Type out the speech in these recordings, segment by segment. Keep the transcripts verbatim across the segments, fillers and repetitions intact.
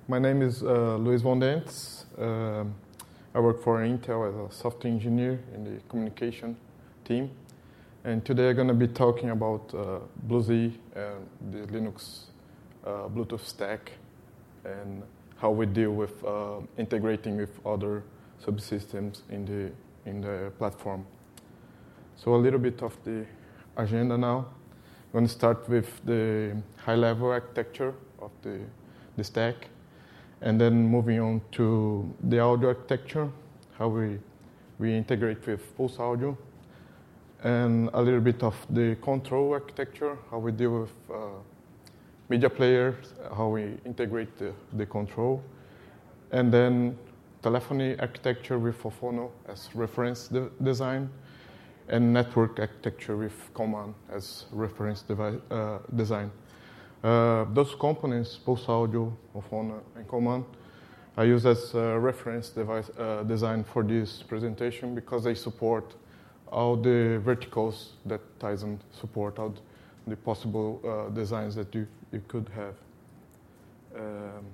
My name is uh, Luis Von Dentz. Uh, I work for Intel as a software engineer in the communication team. And today I'm going to be talking about uh, BlueZ and the Linux uh, Bluetooth stack and how we deal with uh, integrating with other subsystems in the in the platform. So a little bit of the agenda now. I'm going to start with the high-level architecture of the, the stack, and then moving on to the audio architecture, how we we integrate with Pulse Audio, and a little bit of the control architecture, how we deal with uh, media players, how we integrate the, the control, and then telephony architecture with Ophono as reference de- design, and network architecture with Command as reference device, uh, design. Uh, those components, Pulse Audio, Ophono, and Command, I use as uh, reference device uh, design for this presentation because they support all the verticals that Tizen support, all the possible uh, designs that you, you could have. Um,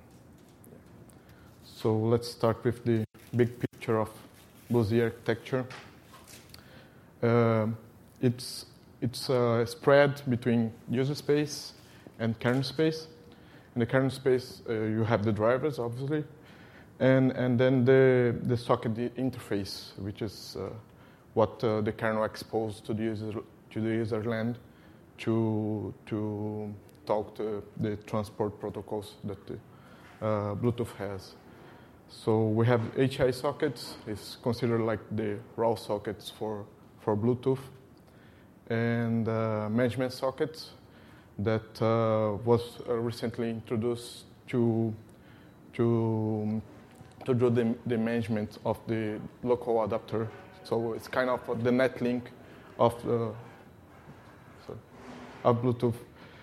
so let's start with the big picture of BlueZ architecture. Uh, it's it's a spread between user space and kernel space. In the kernel space, uh, you have the drivers, obviously, and and then the the socket interface, which is uh, what uh, the kernel exposed to the user to the user land to to talk to the transport protocols that the uh, Bluetooth has. So we have H I sockets. It's considered like the raw sockets for for Bluetooth, and uh, management sockets that uh, was uh, recently introduced to to to do the, the management of the local adapter. So it's kind of the net link of the sorry, of Bluetooth.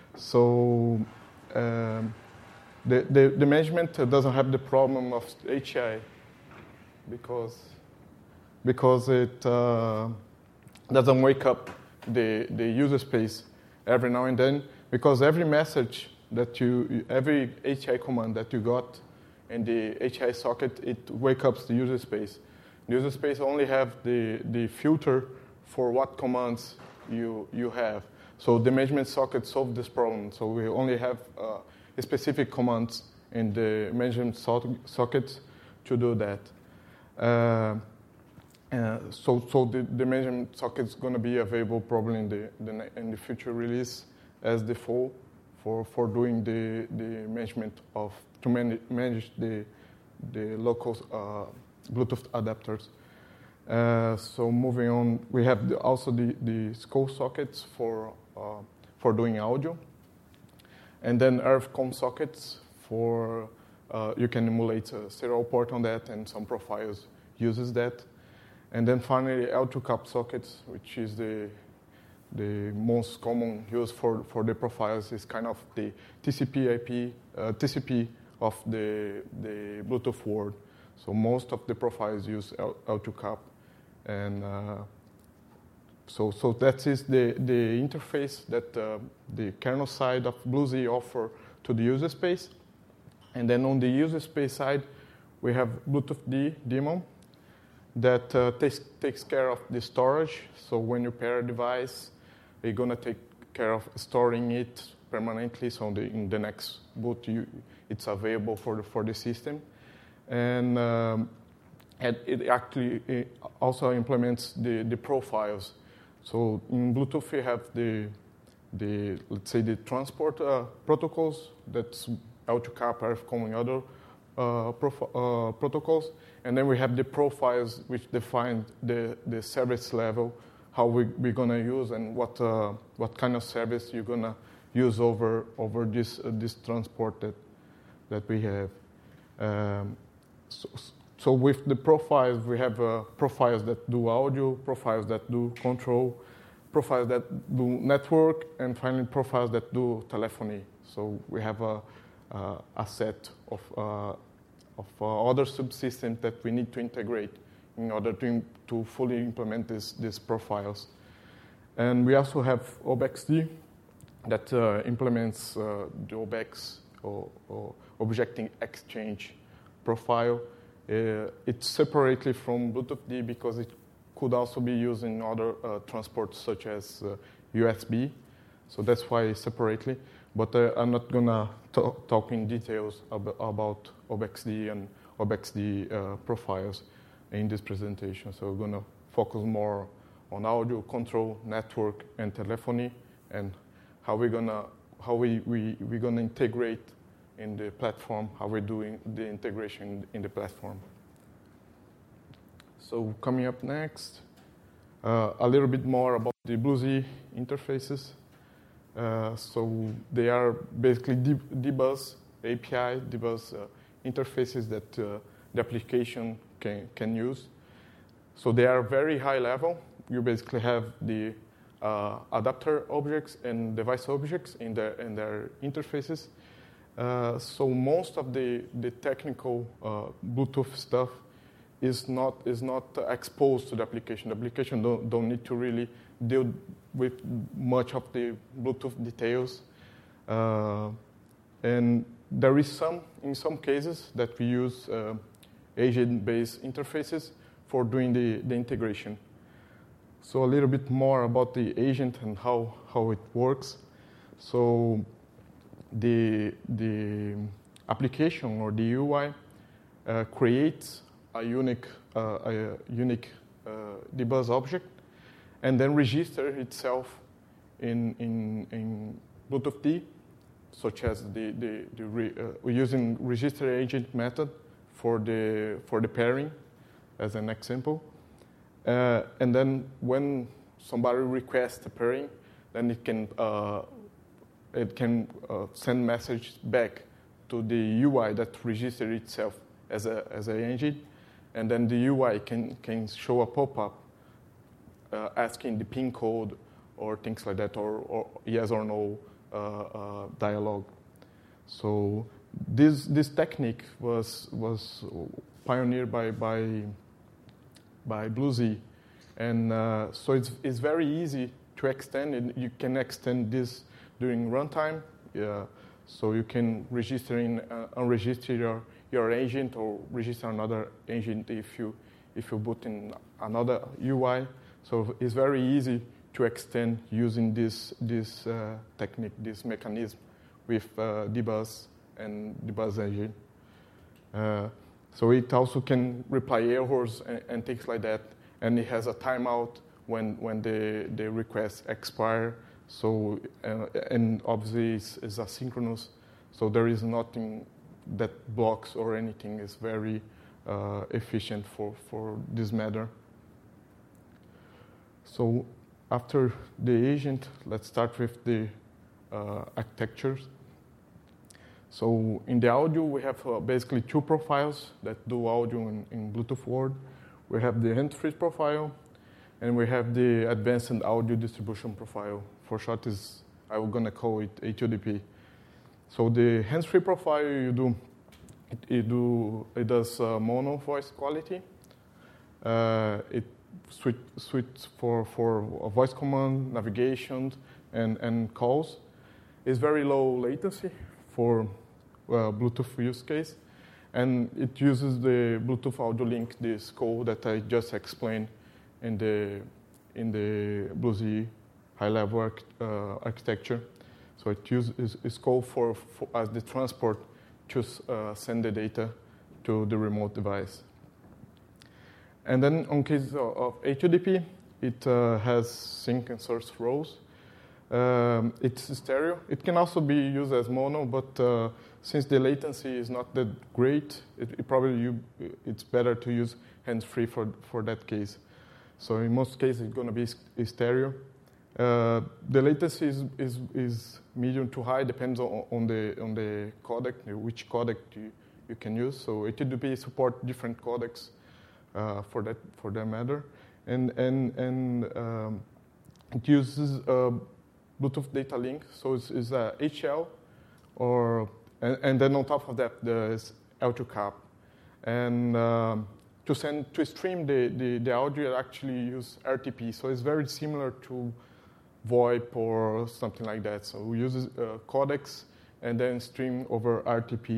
So um, the, the the management doesn't have the problem of H I because because it uh, doesn't wake up the the user space every now and then, because every message that you, every H I command that you got in the H I socket, it wakes up the user space. The user space only have the, the filter for what commands you you have. So the management socket solved this problem. So we only have uh, specific commands in the management so- sockets to do that. Uh, Uh, so, so the, the management socket is going to be available probably in the, the in the future release as default for, for doing the, the management of to manage, manage the the local uh, Bluetooth adapters. Uh, so moving on, we have the, also the the S C O sockets for uh, for doing audio, and then E R F COM sockets for uh, you can emulate a serial port on that, and some profiles uses that. And then finally, L two CAP sockets, which is the the most common use for, for the profiles, is kind of the T C P I P, uh, T C P of the the Bluetooth world. So most of the profiles use L two CAP, and uh, so so that is the the interface that uh, the kernel side of BlueZ offer to the user space. And then on the user space side, we have Bluetooth D daemon that uh, takes takes care of the storage. So when you pair a device, you're gonna take care of storing it permanently. So the, in the next boot, you, it's available for the for the system, and um, and it actually it also implements the, the profiles. So in Bluetooth, we have the the let's say the transport uh, protocols. That's L two CAP, E R F COM, and other uh, profi- uh, protocols. And then we have the profiles which define the, the service level, how we, we're going to use and what uh, what kind of service you're going to use over over this uh, this transport that that we have. Um, so, so with the profiles, we have uh, profiles that do audio, profiles that do control, profiles that do network, and finally profiles that do telephony. So we have a, uh, a set of uh, of uh, other subsystems that we need to integrate in order to, to fully implement this, these profiles. And we also have O B E X D that uh, implements uh, the O B E X or, or object exchange profile. Uh, it's separately from Bluetooth D because it could also be used in other uh, transports such as uh, U S B. So that's why separately. But uh, I'm not gonna t- talk in details ab- about O B X D and O B X D uh, profiles in this presentation. So we're gonna focus more on audio, control, network, and telephony, and how we're gonna how we we we're gonna integrate in the platform, how we're doing the integration in the platform. So coming up next, uh, a little bit more about the BlueZ interfaces. Uh, so they are basically D- D-Bus A P I, D-Bus uh, interfaces that uh, the application can, can use. So they are very high level. You basically have the uh, adapter objects and device objects in their, in their interfaces. Uh, so most of the, the technical uh, Bluetooth stuff is not is not exposed to the application. The application don't, don't need to really deal with much of the Bluetooth details. Uh, and there is some, in some cases, that we use uh, agent-based interfaces for doing the, the integration. So a little bit more about the agent and how, how it works. So the, the application or the U I uh, creates a unique, uh, a unique uh, D-Bus object and then register itself in, in, in Bluetooth D, such as the, the, the re, uh, we're using register agent method for the, for the pairing as an example. Uh, and then when somebody requests a pairing, then it can uh, it can uh, send message back to the U I that registered itself as a as an agent, and then the U I can can show a pop-up uh, asking the pin code or things like that, or, or yes or no uh, uh, dialogue. So this this technique was was pioneered by by by BlueZ, and uh, so it's it's very easy to extend it. You can extend this during runtime, yeah. So you can register in uh, unregister your, your agent or register another agent if you if you boot in another U I. So it's very easy to extend using this this uh, technique, this mechanism with uh, D-Bus and D-Bus agent. Uh, so it also can reply errors and, and things like that, and it has a timeout when when the the requests expire. So, uh, and obviously it's, it's asynchronous, so there is nothing that blocks or anything. Is very uh, efficient for, for this matter. So after the agent, let's start with the uh, architectures. So in the audio, we have uh, basically two profiles that do audio in, in Bluetooth world. We have the hands-free profile, and we have the advanced audio distribution profile. For short, is I'm gonna call it H O D P. So the hands-free profile, you do it, it do it does uh, mono voice quality. Uh, it switch switch for for voice command, navigation, and and calls. It's very low latency for uh, Bluetooth use case, and it uses the Bluetooth audio link, this code that I just explained in the in the BlueZ high-level arch, uh, architecture. So it uses is called for, for as the transport to uh, send the data to the remote device. And then on case of, of H O D P, it uh, has sync and source rows. Um, it's stereo. It can also be used as mono, but uh, since the latency is not that great, it, it probably you, it's better to use hands-free for for that case. So in most cases, it's going to be stereo. Uh, the latency is, is is medium to high, depends on, on the on the codec, which codec you, you can use. So H O D P support different codecs uh, for that for that matter, and and and um, it uses uh, Bluetooth data link. So it's, it's a H L, or and, and then on top of that there's L two cap, and um, to send to stream the, the, the audio, actually use R T P. So it's very similar to VoIP or something like that. So we use uh, codecs and then stream over R T P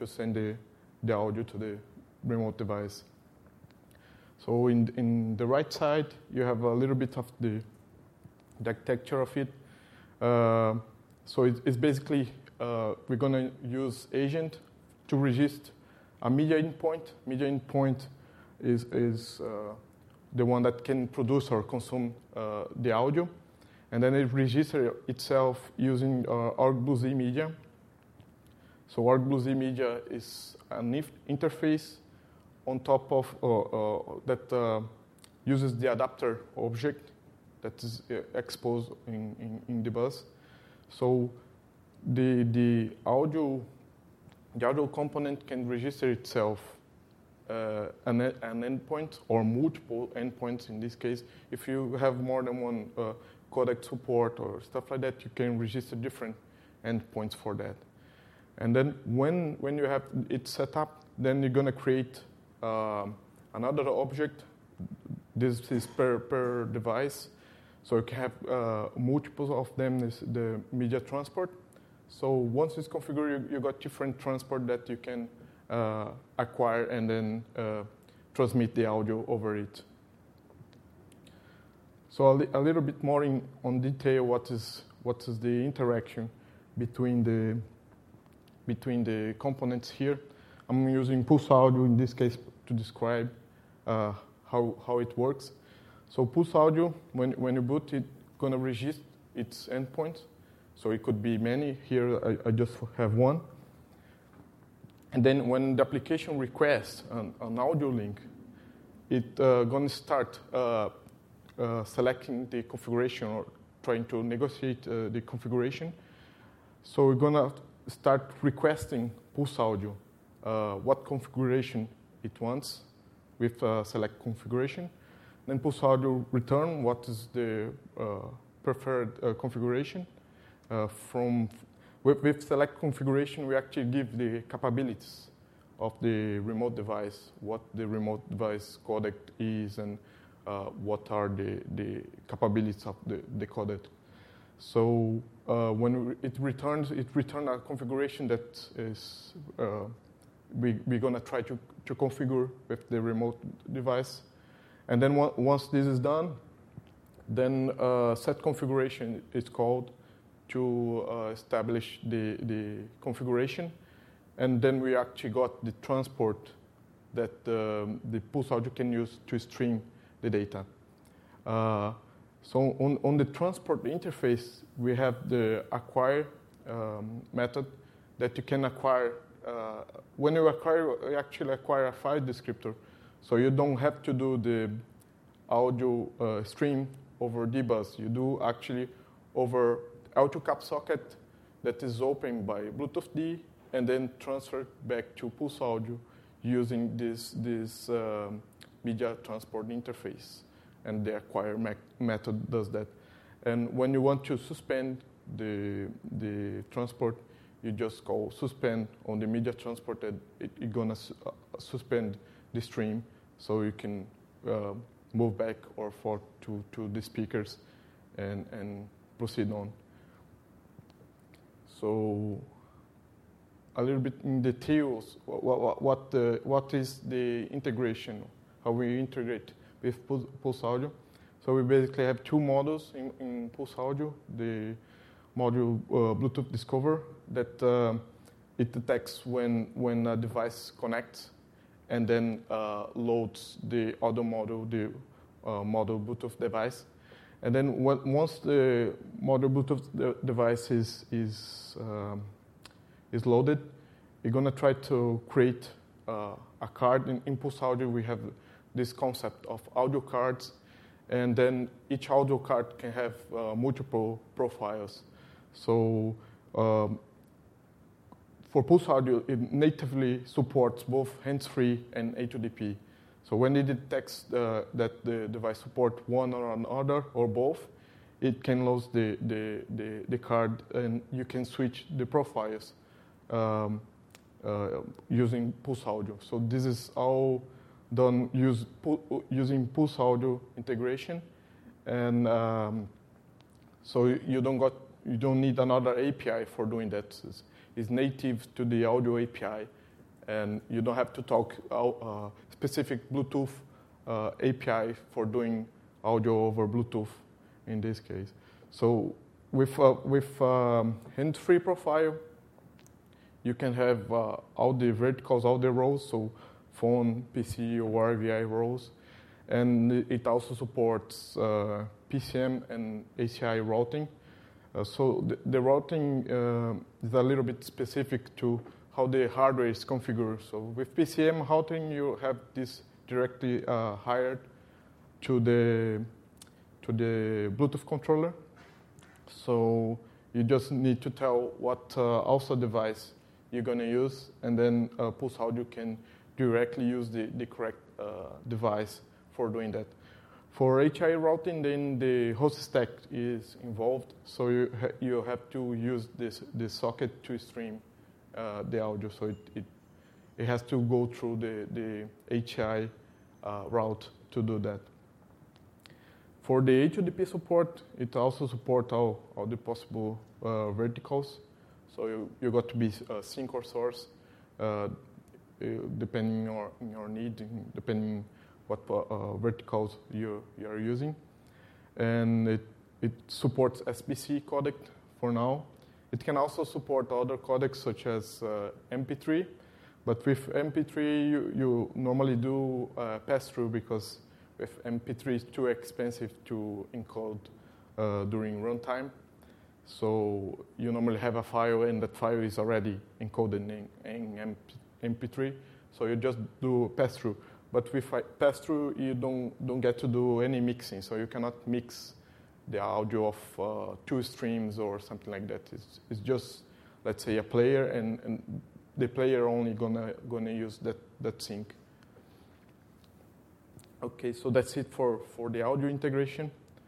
to send the, the audio to the remote device. So in, in the right side, you have a little bit of the, the architecture of it. Uh, so it, it's basically, uh, we're going to use agent to register a media endpoint. Media endpoint is, is uh, the one that can produce or consume uh, the audio. And then it registers itself using uh, ArcBlueZ media. So ArcBlueZ media is an if interface on top of uh, uh, that uh, uses the adapter object that is uh, exposed in, in, in the bus. So the the audio the audio component can register itself uh, an an endpoint or multiple endpoints. In this case, if you have more than one uh, codec support or stuff like that, you can register different endpoints for that. And then when when you have it set up, then you're gonna create um, another object. This is per per device, so you can have uh, multiples of them. Is the media transport. So once it's configured, you, you got different transport that you can uh, acquire and then uh, transmit the audio over it. So a, li a little bit more in on detail. What is what is the interaction between the between the components here? I'm using Pulse Audio in this case to describe uh, how how it works. So Pulse Audio, when when you boot it, gonna register its endpoints. So it could be many. Here I, I just have one. And then when the application requests an, an audio link, it uh, gonna start uh, uh, selecting the configuration or trying to negotiate uh, the configuration. So we're gonna start requesting Pulse Audio uh, what configuration it wants with uh, select configuration. Then Pulse Audio return what is the uh, preferred uh, configuration. Uh, from with, with select configuration, we actually give the capabilities of the remote device, what the remote device codec is, and uh, what are the, the capabilities of the, the codec. So uh, when it returns, it returns a configuration that is uh, we, we're gonna try to, to configure with the remote device. And then one, once this is done, then uh, set configuration is called to uh, establish the, the configuration. And then we actually got the transport that um, the Pulse Audio can use to stream the data. Uh, so on, on the transport interface, we have the acquire um, method that you can acquire. Uh, when you acquire, you actually acquire a file descriptor. So you don't have to do the audio uh, stream over D-Bus. You do actually over L two cap socket that is opened by Bluetooth D and then transferred back to Pulse Audio using this, this um, media transport interface. And the acquire me method does that. And when you want to suspend the, the transport, you just call suspend on the media transport, and it, it's gonna su uh, suspend the stream so you can uh, move back or forth to, to the speakers and, and proceed on. So a little bit in details, what, what, what, the, what is the integration, how we integrate with Pulse Audio. So we basically have two modules in, in Pulse Audio. The module uh, Bluetooth Discover that uh, it detects when, when a device connects and then uh, loads the audio module, the uh, model Bluetooth device. And then once the model Bluetooth de device is, is, um, is loaded, you're gonna try to create uh, a card. In, in Pulse Audio, we have this concept of audio cards, and then each audio card can have uh, multiple profiles. So um, for Pulse Audio, it natively supports both hands-free and A two D P. So when it detects uh, that the device supports one or another or both, it can load the, the, the, the card, and you can switch the profiles um, uh, using Pulse Audio. So this is all done use, using Pulse Audio integration, and um, so you don't got you don't need another A P I for doing that. It's, it's native to the audio A P I, and you don't have to talk uh, specific Bluetooth uh, A P I for doing audio over Bluetooth in this case. So with uh, with um, hands-free profile, you can have uh, all the verticals, all the rows, so phone, P C, or R V I rows, and it also supports uh, P C M and A C I routing. Uh, so the, the routing uh, is a little bit specific to how the hardware is configured. So with P C M routing, you have this directly uh, hired to the to the Bluetooth controller. So you just need to tell what uh, also device you're going to use, and then uh, Pulse Audio can directly use the, the correct uh, device for doing that. For H I routing, then the host stack is involved, so you ha you have to use this this socket to stream uh, the audio. So it, it it has to go through the the H I uh, route to do that. For the H U D P support, it also supports all, all the possible uh, verticals. So you, you got to be uh, sync or source, uh, depending on your, your need, depending what uh, verticals you, you are using. And it, it supports S B C codec for now. It can also support other codecs such as uh, M P three, but with M P three you, you normally do uh, pass-through because with M P three it's too expensive to encode uh, during runtime. So you normally have a file, and that file is already encoded in, in M P three. So you just do pass-through. But with pass-through, you don't don't get to do any mixing. So you cannot mix the audio of uh, two streams or something like that. It's, it's just, let's say, a player, and, and the player only gonna gonna use that that sync. Okay, so that's it for, for the audio integration.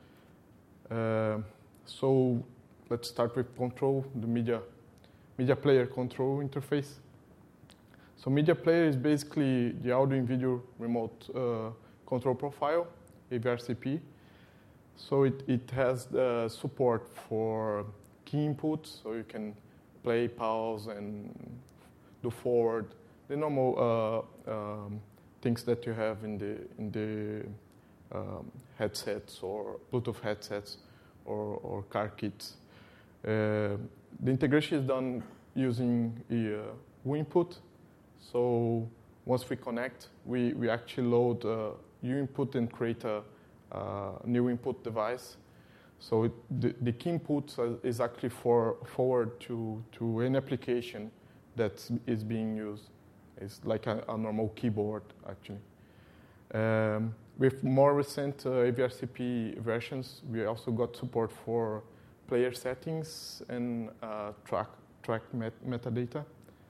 Uh, so let's start with control, the media, media player control interface. So media player is basically the audio and video remote uh, control profile, A V R C P. So it, it has the support for key inputs, so you can play, pause, and do forward, the normal uh, um, things that you have in the in the um, headsets or Bluetooth headsets or, or car kits. Uh, the integration is done using a uh, U input. So once we connect, we, we actually load uh, U input and create a uh, new input device. So it, the, the key input is actually for forward to, to any application that is being used. It's like a, a normal keyboard, actually. Um, with more recent uh, A V R C P versions, we also got support for player settings and uh, track track met metadata.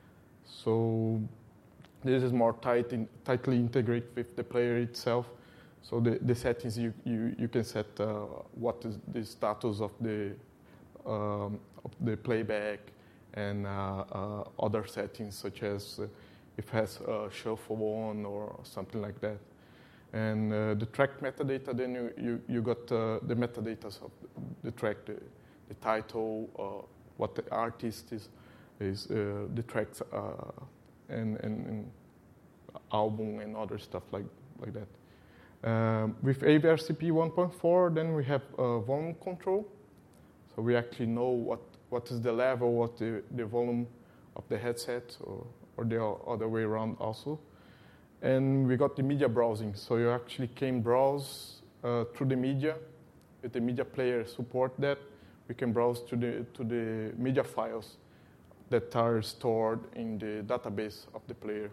So this is more tight in, tightly integrated with the player itself. So the, the settings, you, you, you can set uh, what is the status of the, um, of the playback and uh, uh, other settings such as uh, if it has uh, shuffle on or something like that. And uh, the track metadata, then you, you, you got uh, the metadata of the track, the, the title, uh, what the artist is, is uh, the tracks, uh, and, and, and album and other stuff like, like that. Um, with A V R C P one point four, then we have uh, volume control. So we actually know what, what is the level, what the, the volume of the headset, or, or the other way around also. And we got the media browsing. So you actually can browse uh, through the media. With the media player support that, we can browse to the, to the media files that are stored in the database of the player.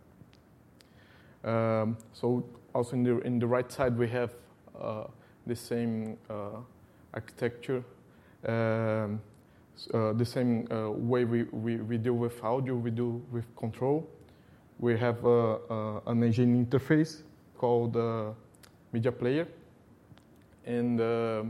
Um, so also in the, in the right side, we have uh, the same uh, architecture, um, uh, the same uh, way we, we, we deal with audio, we do with control. We have uh, uh, an engine interface called uh, Media Player. And uh,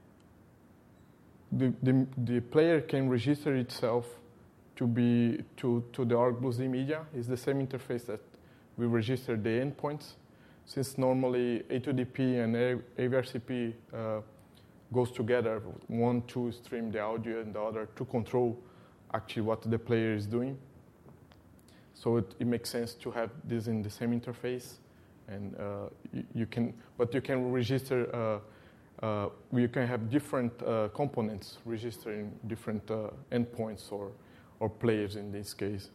the, the, the player can register itself to be to, to the ArcBlueZ media. It's the same interface that we register the endpoints. Since normally H U D P and A V R C P uh, goes together, one to stream the audio and the other to control actually what the player is doing. So it, it makes sense to have this in the same interface, and uh, you, you can, but you can register. Uh, uh, you can have different uh, components registering different uh, endpoints or or players in this case.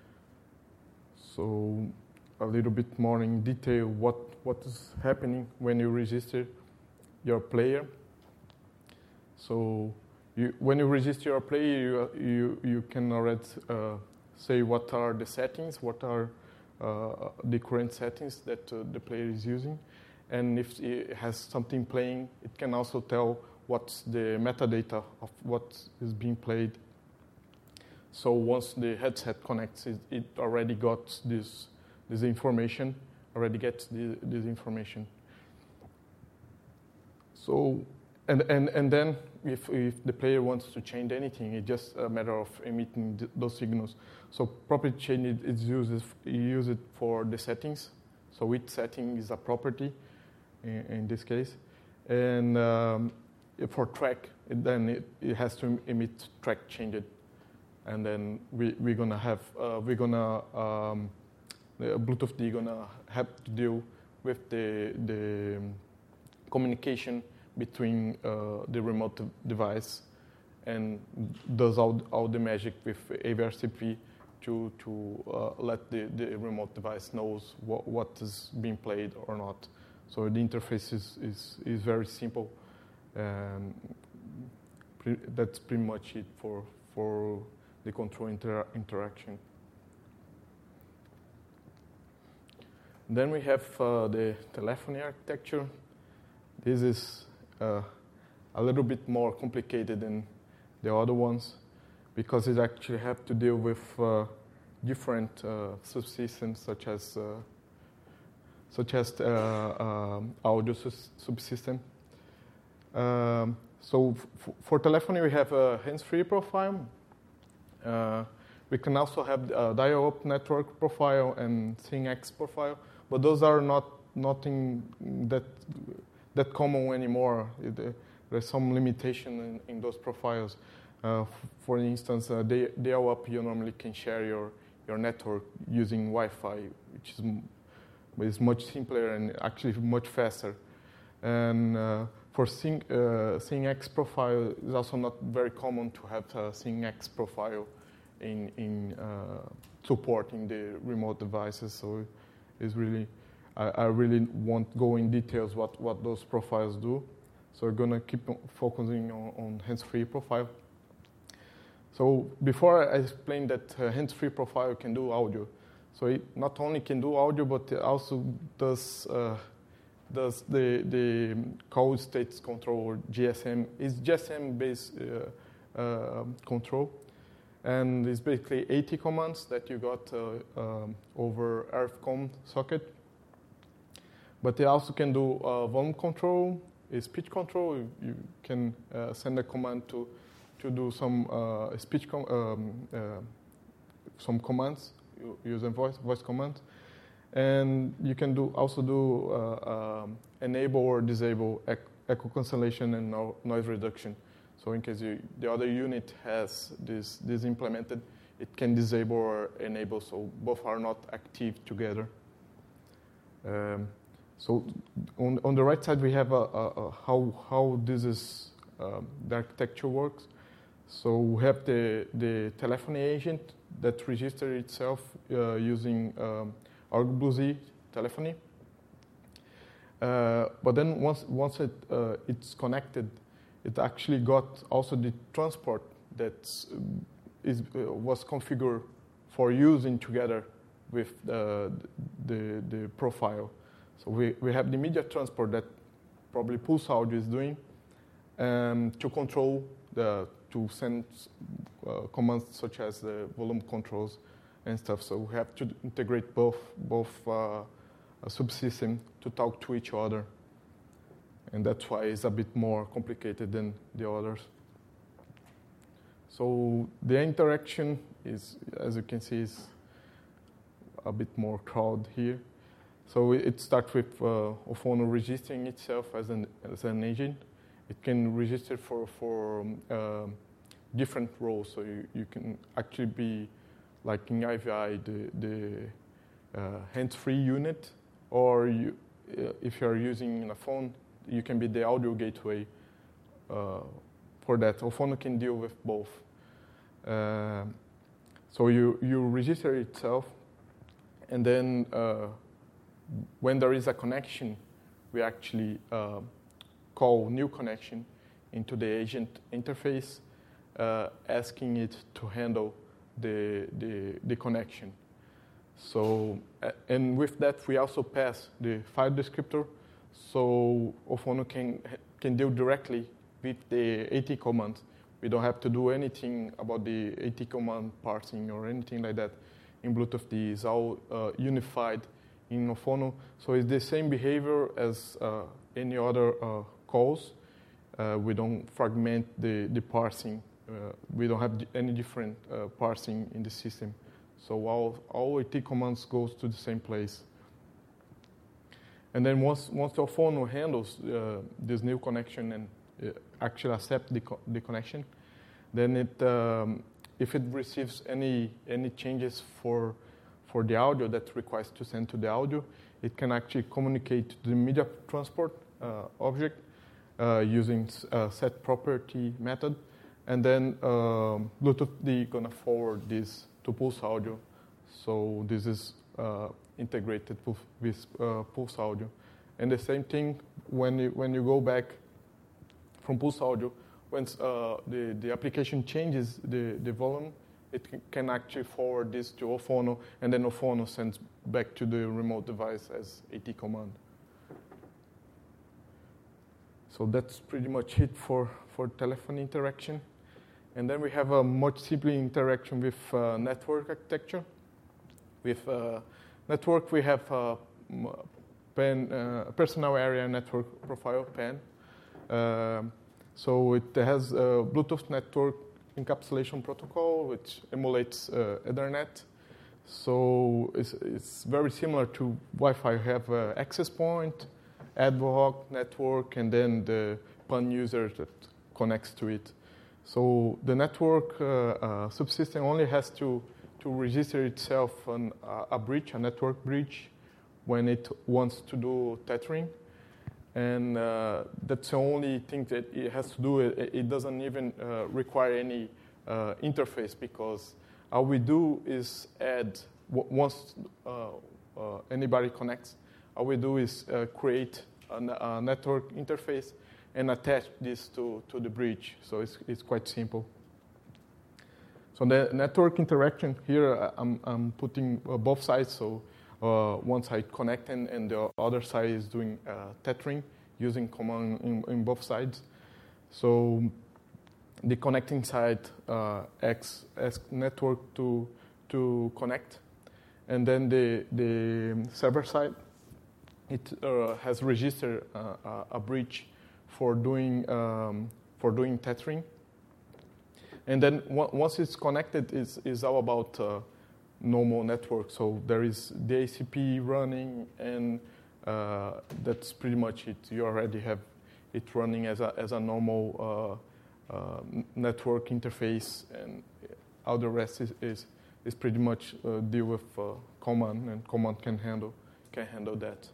So a little bit more in detail what what is happening when you register your player. So you, when you register your player, you you, you can already uh, say what are the settings, what are uh, the current settings that uh, the player is using. And if it has something playing, it can also tell what's the metadata of what is being played. So once the headset connects, it, it already got this this information, already gets the, this information. So, and, and, and then if, if the player wants to change anything, it's just a matter of emitting th- those signals. So property change is used, use it for the settings. So each setting is a property in, in this case. And um, for track, it, then it, it has to emit track change. And then we, we're gonna have, uh, we're gonna, um, the Bluetooth D gonna have to deal with the, the communication between uh, the remote device and does all, all the magic with A V R C P to, to uh, let the, the remote device knows what, what is being played or not. So the interface is, is, is very simple. Um, pre- that's pretty much it for, for the control inter- interaction. Then we have uh, the telephony architecture. This is uh, a little bit more complicated than the other ones because it actually have to deal with uh, different uh, subsystems such as uh, such as uh, um, audio sus- subsystem. Um, so f- for telephony, we have a hands-free profile. Uh, we can also have a dial-up network profile and SYNX profile, but those are not nothing that that common anymore. It, uh, there's some limitation in, in those profiles. Uh, f- for instance, uh, dial-up you normally can share your, your network using Wi-Fi, which is, m- is much simpler and actually much faster. And uh, for Syn- uh, SYNX profile, it's also not very common to have a SYNX profile in, in uh, supporting the remote devices. So it's really, I, I really won't go in details what, what those profiles do. So we're gonna keep focusing on, on hands-free profile. So before I explained that uh, hands-free profile can do audio. So it not only can do audio, but it also does uh, does the the call states control, or G S M. It's G S M-based uh, uh, control, and it's basically eighty commands that you got uh, um, over R F COM socket. But it also can do uh, volume control, speech control. You, you can uh, send a command to to do some uh, speech com- um, uh, some commands using voice voice commands. And you can do also do uh, um, enable or disable ec- echo cancellation and no- noise reduction. So in case you, the other unit has this, this implemented, it can disable or enable, so both are not active together. Um, so on, on the right side, we have a, a, a how, how this is, um, the architecture works. So we have the, the telephony agent that registers itself uh, using um, ArcBlueZ telephony. Uh, but then once once it uh, it's connected, it actually got also the transport that is uh, was configured for using together with uh, the the profile. So we, we have the media transport that probably Pulse Audio is doing um, to control the to send uh, commands such as the volume controls and stuff. So we have to integrate both both uh, a subsystem to talk to each other, and that's why it's a bit more complicated than the others. So the interaction is, as you can see, is a bit more crowd here. So it starts with uh, Ophono registering itself as an as an agent. It can register for for um, uh, different roles. So you, you can actually be like in I V I, the, the uh, hands-free unit, or you, uh, if you're using a phone, you can be the audio gateway uh, for that. Ophono can deal with both. Uh, so you, you register itself, and then uh, when there is a connection, we actually uh, call new connection into the agent interface, uh, asking it to handle the, the, the connection. So, uh, and with that, we also pass the file descriptor, so Ophono can, can deal directly with the AT command. We don't have to do anything about the AT command parsing or anything like that. In Bluetooth, this is all uh, unified in Ophono. So it's the same behavior as uh, any other uh, calls. Uh, we don't fragment the, the parsing. Uh, we don't have any different uh, parsing in the system. So all, all AT commands goes to the same place. And then once, once the Ophono handles uh, this new connection and uh, actually accept the, co the connection, then it, um, if it receives any, any changes for, for the audio that requires to send to the audio, it can actually communicate to the media transport uh, object uh, using uh, set property method. And then um, Bluetooth D gonna forward this to Pulse Audio. So this is uh, integrated with uh, Pulse Audio. And the same thing when you, when you go back from Pulse Audio, once uh, the, the application changes the, the volume, it can actually forward this to Ophono, and then Ophono sends back to the remote device as AT command. So that's pretty much it for, for telephone interaction. And then we have a much simpler interaction with uh, network architecture. With uh, network, we have a P A N, uh, personal area network profile, P A N. Uh, so it has a Bluetooth network encapsulation protocol, which emulates uh, Ethernet. So it's, it's very similar to Wi-Fi. You have uh, access point, ad hoc network, and then the P A N user that connects to it. So the network uh, uh, subsystem only has to, to register itself on a, a bridge, a network bridge, when it wants to do tethering. And uh, that's the only thing that it has to do. It, it doesn't even uh, require any uh, interface, because all we do is add, once uh, uh, anybody connects, all we do is uh, create a, a network interface and attach this to, to the bridge. So it's, it's quite simple. So the network interaction here, I'm, I'm putting uh, both sides. So uh, one side connecting and the other side is doing uh, tethering using command in, in both sides. So the connecting side uh, acts as network to, to connect. And then the, the server side, it uh, has registered uh, a, a bridge for doing um, for doing tethering, and then w once it's connected, it's, it's all about uh, normal network. So there is the A C P running, and uh, that's pretty much it. You already have it running as a as a normal uh, uh, network interface, and all the rest is is, is pretty much uh, deal with uh, command, and command can handle can handle that.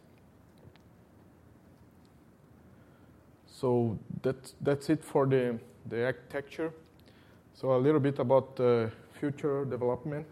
So that's, that's it for the, the architecture. So a little bit about uh, future development.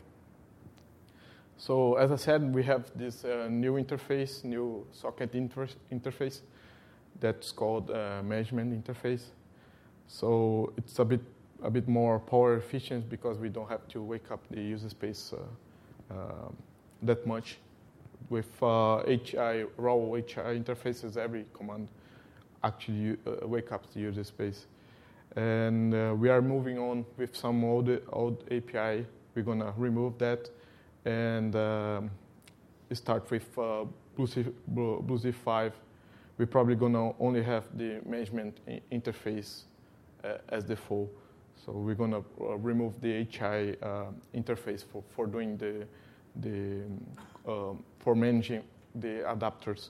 So as I said, we have this uh, new interface, new socket inter interface that's called uh, management interface. So it's a bit, a bit more power efficient because we don't have to wake up the user space uh, uh, that much. With uh, H I, raw H I interfaces, every command actually uh, wake up the user space. And uh, we are moving on with some old, old A P I. We're going to remove that and um, start with uh, BlueZ five. We're probably going to only have the management interface uh, as default. So we're going to uh, remove the H I uh, interface for, for doing the, the um, for managing the adapters.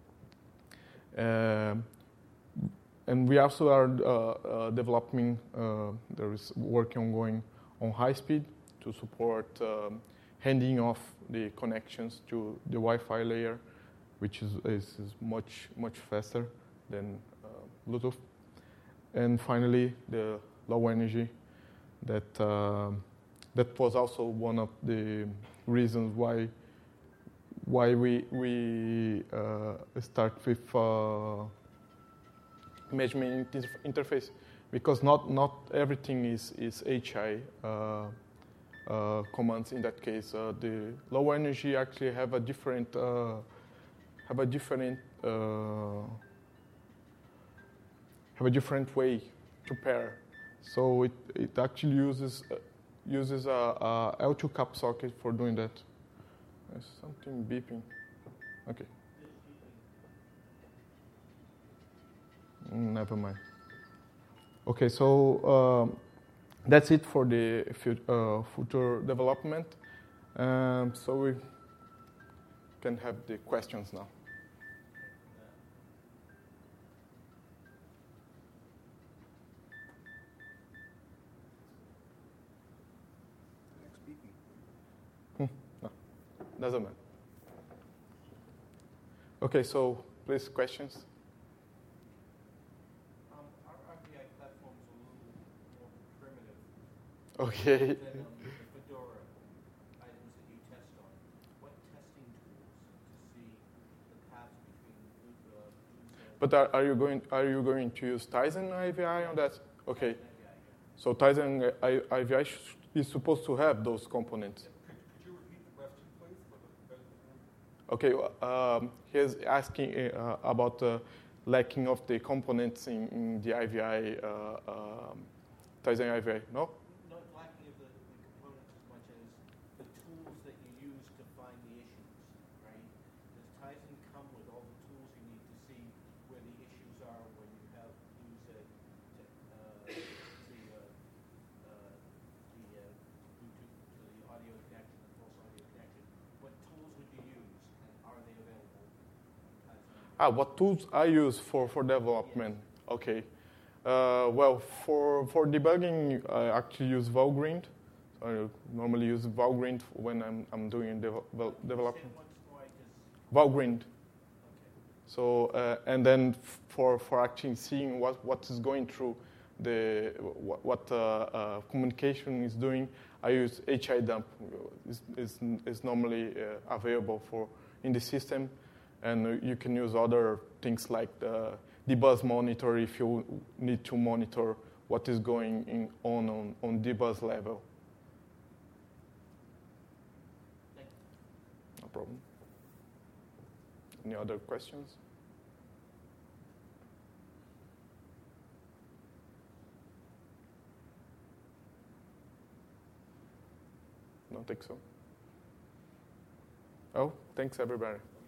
Uh, And we also are uh, uh, developing, uh, there is work ongoing on high speed. to support um, handing off the connections to the Wi-Fi layer, which is, is, is much, much faster than uh, Bluetooth. And finally, the low energy. That uh, that was also one of the reasons why why we we uh, start with uh, management interf- interface, because not not everything is is H I uh, uh, commands. In that case, uh, the low energy actually have a different uh, have a different uh, have a different way to pair. So it, it actually uses uh, uses a, a L two cap socket for doing that. There's something beeping. Okay. Mm, never mind. Okay, so um, that's it for the fut- uh, future development. Um, so we can have the questions now. Doesn't matter. Okay, so please, questions? Um, our R P I platform is a little more primitive Okay. than um, the Fedora items that you test on. What testing tools to see the path between uh, But are, are you going are you going to use Tizen I V I on that? Okay. So Tizen I V I sh- is supposed to have those components. Okay, um, he's asking uh, about the lacking of the components in, in the I V I, uh, um, Tizen I V I, no? Not lacking of the, the components as much as the tools that you use to find the issues, right? Does Tizen come with all the tools you need to see where the issues are when you have use a, uh, the, uh, uh, the uh, Bluetooth to the audio connection, the false audio connection? What tools would you use? Are they available? Ah, what tools I use for, for development? Yes. Okay. Uh, well, for for debugging, I actually use Valgrind. I normally use Valgrind when I'm I'm doing dev- development. Valgrind. Okay. So uh, and then f- for for actually seeing what, what is going through the what, what uh, uh, communication is doing, I use H I dump. is is is normally uh, available for in the system, and you can use other things like the dbus monitor if you need to monitor what is going in on on, on dbus level. No problem. Any other questions? Don't think so. Oh, thanks everybody.